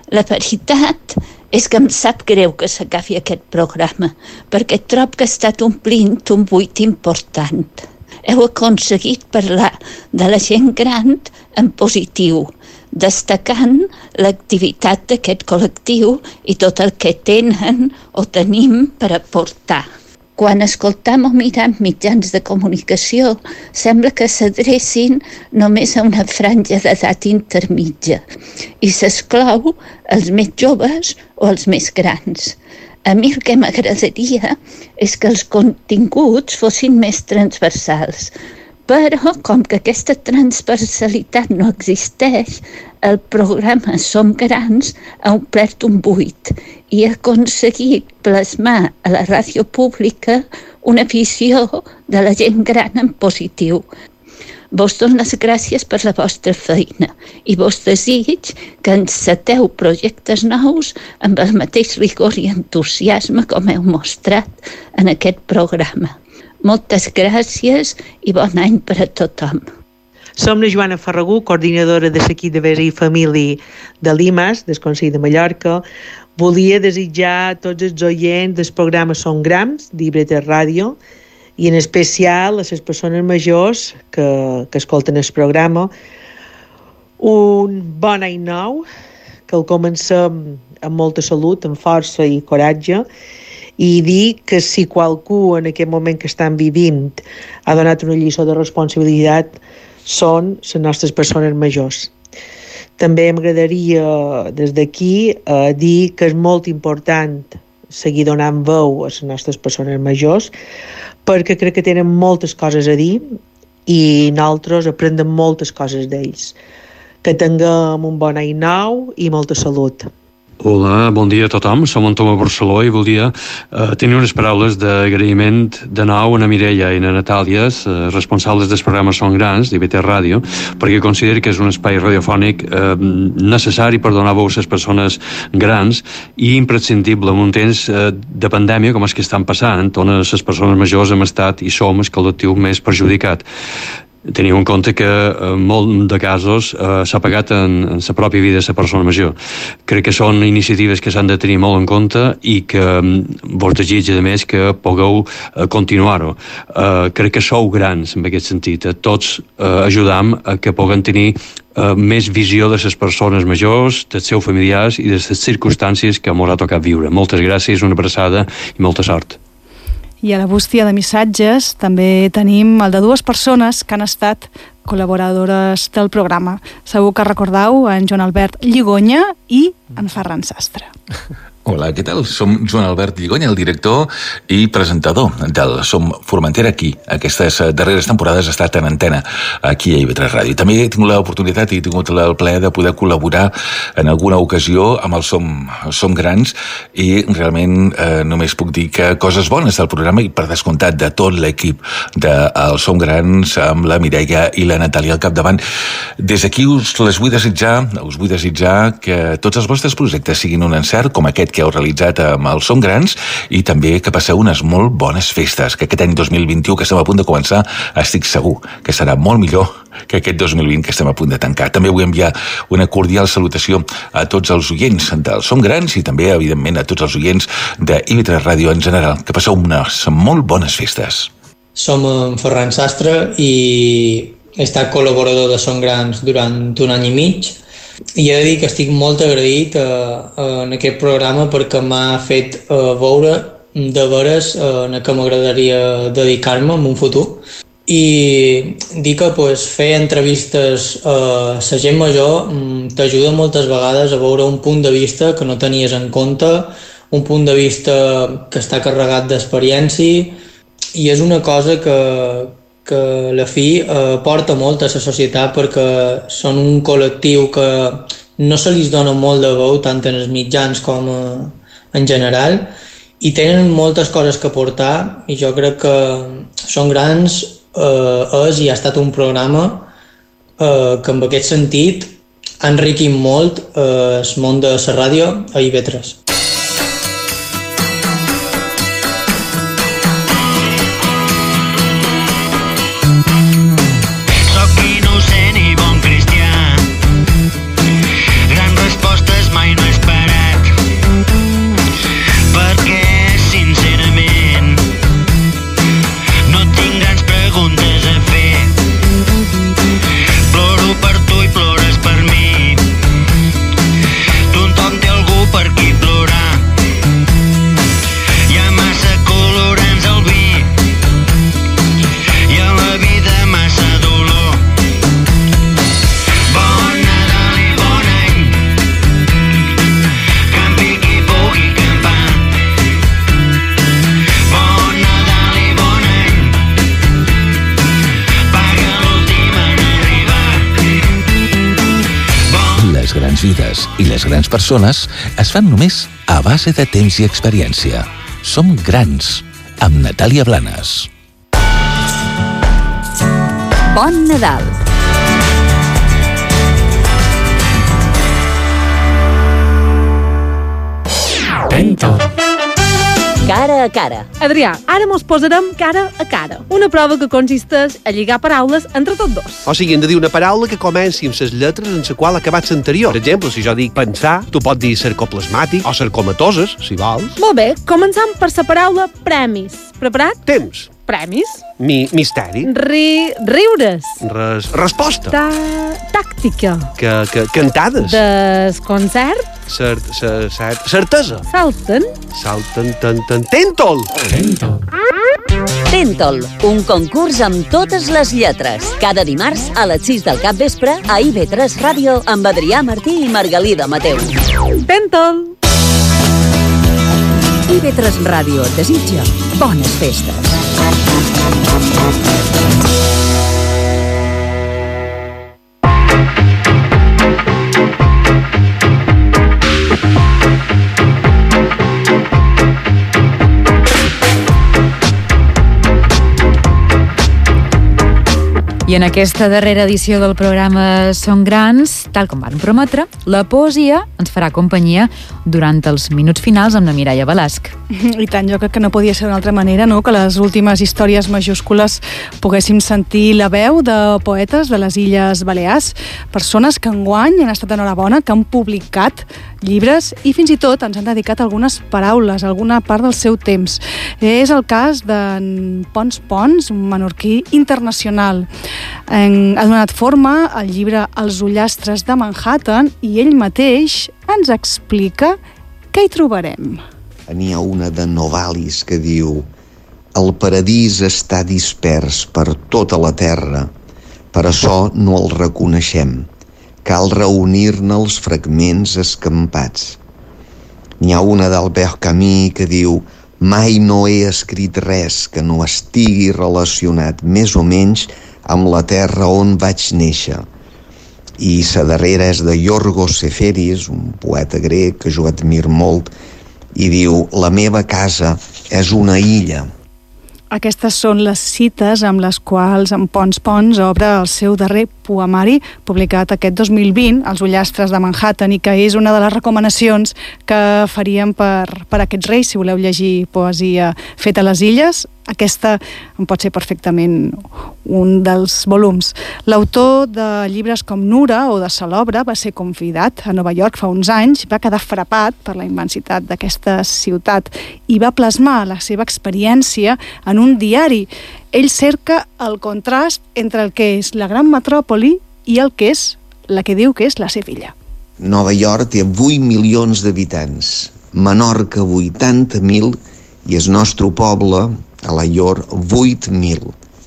La veritat és que em sap greu que s'acabi aquest programa, perquè trob que ha estat omplint un buit important. Heu aconseguit parlar de la gent gran en positiu, destacant l'activitat d'aquest col·lectiu i tot el que tenen o tenim per aportar. Quan escoltam o miram mitjans de comunicació, sembla que s'adrecin només a una franja d'edat intermitja i s'exclou els més joves o els més grans. A mi el que m'agradaria és que els continguts fossin més transversals, però com que aquesta transversalitat no existeix, el programa Som Grans ha omplert un buit i ha aconseguit plasmar a la ràdio pública una visió de la gent gran en positiu. Vos dono les gràcies per la vostra feina i vos desig que enceteu projectes nous amb el mateix rigor i entusiasme com heu mostrat en aquest programa. Moltes gràcies i bon any per a tothom. Som la Joana Ferragú, coordinadora de l'equip de Besa i Família de l'IMAS, del Consell de Mallorca. Volia desitjar a tots els oients del programa Som Grans, d'I V tres Ràdio, i en especial a les persones majors que, que escolten el programa, un bon any nou, que el comencem amb molta salut, amb força i coratge, i dir que si qualcú en aquest moment que estan vivint ha donat una lliçó de responsabilitat són les nostres persones majors. També m'agradaria des d'aquí eh, dir que és molt important seguir donant veu a les nostres persones majors perquè crec que tenen moltes coses a dir i nosaltres aprendem moltes coses d'ells. Que tinguem un bon any nou i molta salut. Hola, bon dia a tothom. Som en Toma Barceló i volia eh, tenir unes paraules d'agraïment de nou a na Mireia i a na Natàlia, eh, responsables del programa Som Grans, d'I V tres Ràdio, perquè considero que és un espai radiofònic eh, necessari per donar veu a les persones grans i imprescindible en un temps eh, de pandèmia com els que estan passant, on les persones majors hem estat i som el col·lectiu més perjudicat. Teniu en compte que en molt de casos eh, s'ha pagat en, en la pròpia vida de la persona major. Crec que són iniciatives que s'han de tenir molt en compte i que mm, vos desitjo, a més, que pugueu eh, continuar-ho. Eh, crec que sou grans en aquest sentit. Tots eh, ajudam a que puguem tenir eh, més visió de les persones majors, dels seus familiars i de les circumstàncies que m'haurà tocat viure. Moltes gràcies, una abraçada i molta sort. I a la bústia de missatges també tenim el de dues persones que han estat col·laboradores del programa. Segur que recordeu en Joan Albert Lligonya i en Ferran Sastre. Hola, què tal? Som Joan Albert Lligonya, el director i presentador del Som Formentera aquí. Aquestes darreres temporades ha estat en antena aquí a I V tres Ràdio. També he tingut l'oportunitat i he tingut el plaer de poder col·laborar en alguna ocasió amb el Som, Som Grans i realment eh, només puc dir que coses bones del programa i per descomptat de tot l'equip del Som Grans amb la Mireia i la Natàlia al capdavant. Des d'aquí us les vull desitjar, us vull desitjar que tots els vostres projectes siguin un encert com aquest que heu realitzat amb el Som Grans i també que passeu unes molt bones festes, que aquest any dos mil vint-i-u que estem a punt de començar estic segur que serà molt millor que aquest dos mil vint que estem a punt de tancar. També vull enviar una cordial salutació a tots els oients del Som Grans i també, evidentment, a tots els oients de I V tres Ràdio en general. Que passeu unes molt bones festes. Som en Ferran Sastre i he estat col·laborador de Som Grans durant un any i mig i he de dir que estic molt agraït eh, en aquest programa perquè m'ha fet eh, veure de veres eh, en què m'agradaria dedicar-me en un futur i dir que pues, fer entrevistes a eh, la gent major t'ajuda moltes vegades a veure un punt de vista que no tenies en compte, un punt de vista que està carregat d'experiència i és una cosa que que a la fi eh, porta molt a la societat perquè són un col·lectiu que no se li dona molt de veu tant en els mitjans com eh, en general i tenen moltes coses que aportar i jo crec que Som Grans eh, és i ha estat un programa eh, que en aquest sentit ha enriquit molt eh, el món de la ràdio a I V tres. Mai no és vides i les grans persones es fan només a base de temps i experiència. Som grans, amb Natàlia Blanes. Bon Nadal! Pental. Cara a cara. Adrià, ara mos posarem cara a cara. Una prova que consisteix a lligar paraules entre tots dos. O sigui, hem de dir una paraula que comenci amb les lletres en la qual ha acabat l'anterior. Per exemple, si jo dic pensar, tu pots dir sarcoplasmàtic o sarcomatoses, si vols. Molt bé, començam per la paraula premis. Preparat? Temps. Premis. Mi, misteri. Ri, riures. Res, resposta. Ta, tàctica. Que, que, cantades. Desconcert. Cert, cert, cert, certesa. Salten. Salten, ten, ten, tèntol. Tèntol. Tèntol, un concurs amb totes les lletres. Cada dimarts a les sis del capvespre a I V tres Ràdio amb Adrià Martí i Margalida Mateu. Tèntol. I V tres Ràdio et desitja bones festes. I en aquesta darrera edició del programa Som Grans, tal com van prometre, la poesia ens farà companyia durant els minuts finals amb la Mireia Balasc. I tant, jo crec que no podia ser d'una altra manera, no?, que les últimes històries majúscules poguéssim sentir la veu de poetes de les Illes Balears, persones que enguany han estat enhorabona, que han publicat llibres i fins i tot ens han dedicat algunes paraules, alguna part del seu temps. És el cas d'en Pons Pons, un menorquí internacional. En, ha donat forma al llibre Els ullastres de Manhattan i ell mateix ens explica què hi trobarem. N'hi ha una de Novalis que diu: el paradís està dispers per tota la terra, per això no el reconeixem. Cal reunir-ne els fragments escampats. N'hi ha una d'Albert Camus que diu: mai no he escrit res que no estigui relacionat més o menys amb la terra on vaig néixer. I la darrera és de Yorgos Seferis, un poeta grec que jo admiro molt, i diu: la meva casa és una illa. Aquestes són les cites amb les quals en Pons Pons obre el seu darrer poemari, publicat aquest dos mil vint, Els ullastres de Manhattan, i que és una de les recomanacions que faríem per, per aquests reis. Si voleu llegir poesia feta a les illes, aquesta en pot ser perfectament un dels volums. L'autor de llibres com Nura o de Salobra va ser convidat a Nova York fa uns anys, va quedar frapat per la immensitat d'aquesta ciutat i va plasmar la seva experiència en un diari. Ell cerca el contrast entre el que és la gran metròpoli i el que és la que diu que és la Sevilla. Nova York té vuit milions d'habitants, Menorca vuitanta mil i el nostre poble, a la Llor, vuit mil.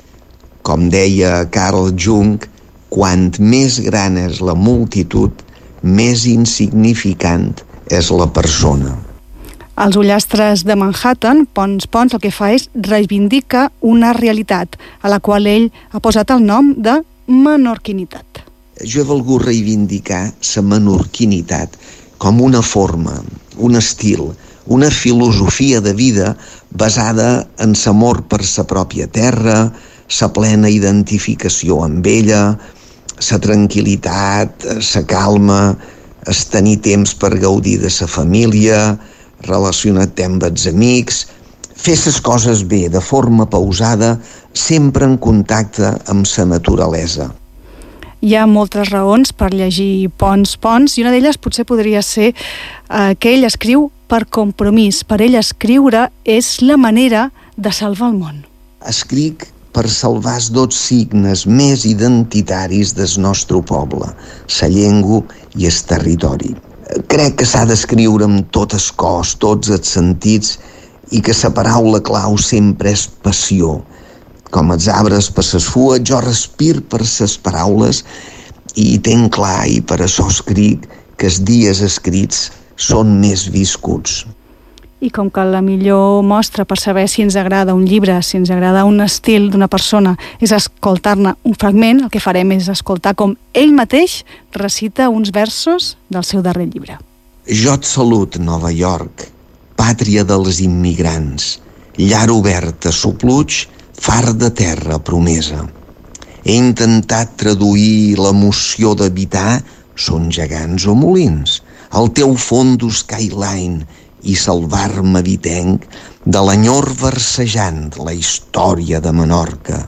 Com deia Carl Jung, quant més gran és la multitud, més insignificant és la persona. Els ullastres de Manhattan, Pons Pons, el que fa és reivindica una realitat a la qual ell ha posat el nom de menorquinitat. Jo he volgut reivindicar la menorquinitat com una forma, un estil, una filosofia de vida basada en l'amor per la pròpia terra, la plena identificació amb ella, la tranquil·litat, la calma, el tenir temps per gaudir de la família, relacionar-te amb els amics, fer les coses bé, de forma pausada, sempre en contacte amb la naturalesa. Hi ha moltes raons per llegir Pons Pons i una d'elles potser podria ser eh, que ell escriu per compromís. Per ell escriure és la manera de salvar el món. Escric per salvar els dos signes més identitaris del nostre poble, la llengua i el territori. Crec que s'ha d'escriure amb tot el cos, tots els sentits, i que la paraula clau sempre és passió. Com els arbres per les fues, jo respir per les paraules i tenc clar, i per això escric, que els dies escrits són més viscuts. i com que la millor mostra per saber si ens agrada un llibre, si ens agrada un estil d'una persona, és escoltar-ne un fragment, el que farem és escoltar com ell mateix recita uns versos del seu darrer llibre. Jo et salut, Nova York, pàtria dels immigrants, llar oberta, sopluig, far de terra promesa. He intentat traduir l'emoció d'habitar, són gegants o molins, el teu fondo skyline, i salvar-me vitenc de l'enyor versejant la història de Menorca.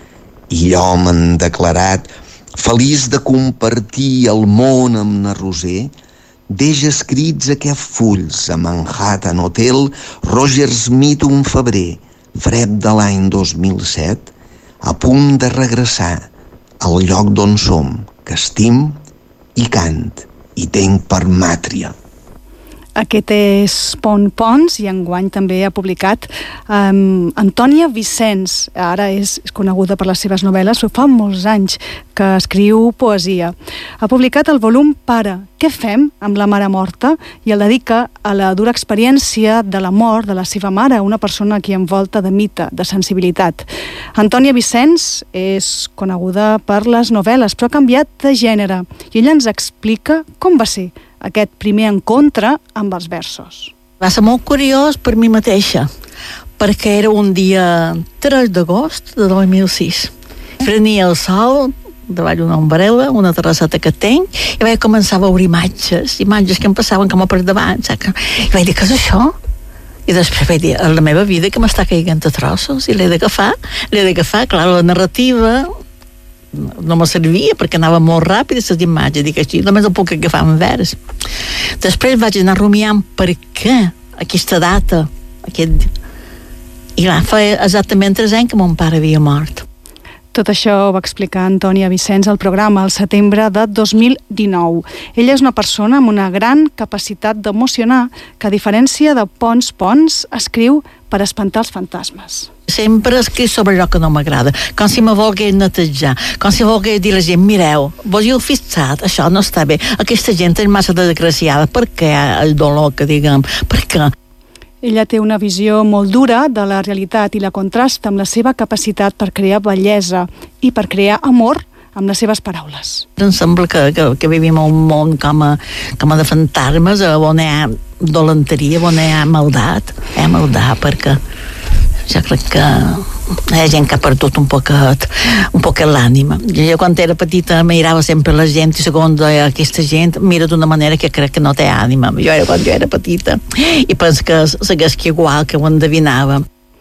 I jo m'han declarat feliç de compartir el món amb na Roser, deixa escrits aquests fulls a Manhattan Hotel, Roger Smith un febrer, fred de l'any dos mil set, a punt de regressar al lloc d'on som, que estim i cant i tenc per màtria. Aquest és Pont Pons i enguany també ha publicat um, Antònia Vicens. Ara és, és coneguda per les seves novel·les, però fa molts anys que escriu poesia. Ha publicat el volum Pare, què fem amb la mare morta? I el dedica a la dura experiència de la mort de la seva mare, una persona que envolta de mite, de sensibilitat. Antònia Vicens és coneguda per les novel·les, però ha canviat de gènere. I ella ens explica com va ser aquest primer encontre amb els versos. Va ser molt curiós per mi mateixa, perquè era un dia tres d'agost de dos mil sis. Prenia el sol davall d'una ombrella, una terrasseta que tenc, i vaig començar a veure imatges, imatges que em passaven com a per davant, saps? I vaig dir, què és això? I després vaig dir, la meva vida que m'està caigant a trossos, i l'he d'agafar, l'he d'agafar, clar, la narrativa no me servia perquè anava molt ràpid les imatges, dic així, només el puc agafar en vers. Després vaig anar rumiant per què aquesta data, aquest... i clar, fa exactament tres anys que mon pare havia mort. Tot això ho va explicar Antònia Vicens al programa al setembre de dos mil dinou. Ella és una persona amb una gran capacitat d'emocionar que, a diferència de Pons Pons, escriu per espantar els fantasmes. Sempre escric sobre allò que no m'agrada, com si me volgués netejar, com si volgués dir a la gent, mireu, vos heu fixat, això no està bé, aquesta gent és massa desgraciada, per què el dolor que diguem, per què? Ella té una visió molt dura de la realitat i la contrasta amb la seva capacitat per crear bellesa i per crear amor amb les seves paraules. Em sembla que, que, que vivim en un món com a, com a de fantasmes, on hi ha dolenteria, on hi ha maldat, hi ha maldat, perquè jo crec que hi ha gent que ha perdut un poquet, un poquet l'ànima. Jo, jo quan era petita mirava sempre la gent i segons aquesta gent mira d'una manera que crec que no té ànima. Jo era quan jo era petita i penso que segueix que igual que ho endevinava.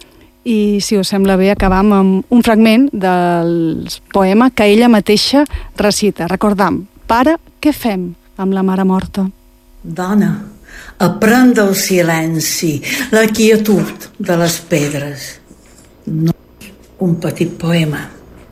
I si us sembla bé acabam amb un fragment del poema que ella mateixa recita. Recordam, pare, què fem amb la mare morta? Dona, aprèn del silenci, la quietud de les pedres. No un petit poema.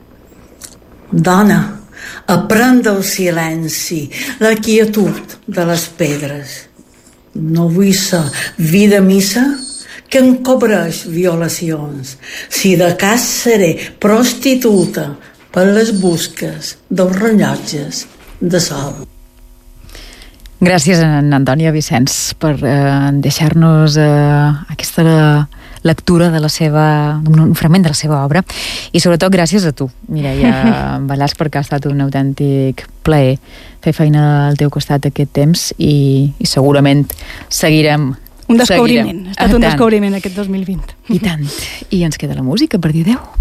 Dona, aprèn del silenci, la quietud de les pedres. No vull ser vida missa que encobreix violacions, si de cas seré prostituta per les busques dels rellotges de sol. Gràcies, en Antònia Vicens, per eh, deixar-nos eh, aquesta lectura de la seva, un fragment de la seva obra, i sobretot gràcies a tu, Mireia Ballàs, perquè ha estat un autèntic plaer fer feina al teu costat aquest temps, i, i segurament seguirem. Un descobriment, seguirem. ha estat un descobriment aquest dos mil vint. I tant, i ens queda la música per dir adeu.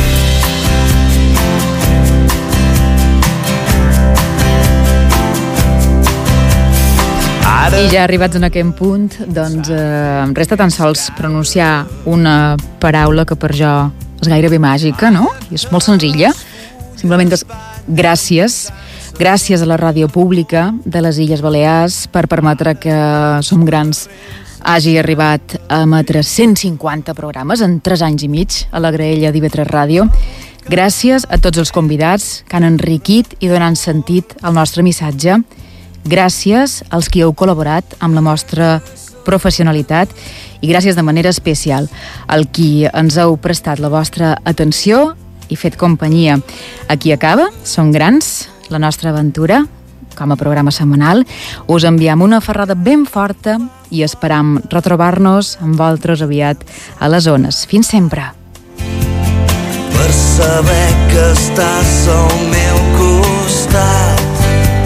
I ja arribats en aquest punt, doncs eh, resta tan sols pronunciar una paraula que per jo és gairebé màgica, no? I és molt senzilla. Simplement és gràcies. Gràcies a la ràdio pública de les Illes Balears per permetre que Som Grans hagi arribat a emetre cent cinquanta programes en tres anys i mig a la graella d'I V tres Ràdio. Gràcies a tots els convidats que han enriquit i donat sentit al nostre missatge. Gràcies als qui heu col·laborat amb la vostra professionalitat i gràcies de manera especial al qui ens heu prestat la vostra atenció i fet companyia. Aquí acaba Som Grans, la nostra aventura com a programa setmanal. Us enviem una ferrada ben forta i esperam retrobar-nos amb altres aviat a les zones. Fins sempre. Per saber que estàs al meu costat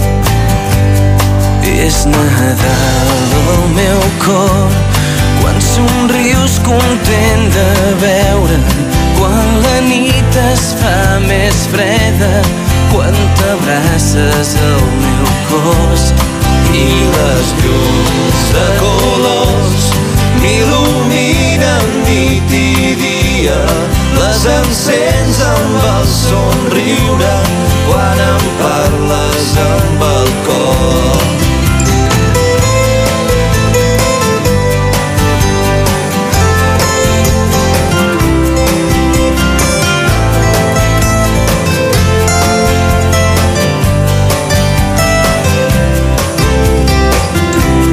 és Nadal al meu cor quan somrius content de veure'm, quan la nit es fa més freda, quan t'abraces al meu cos i les llums de colors m'il·luminen nit i dia, les encens amb el somriure quan em parles amb el cor.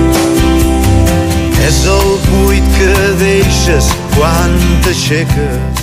És el buit que deixes quan t'aixeques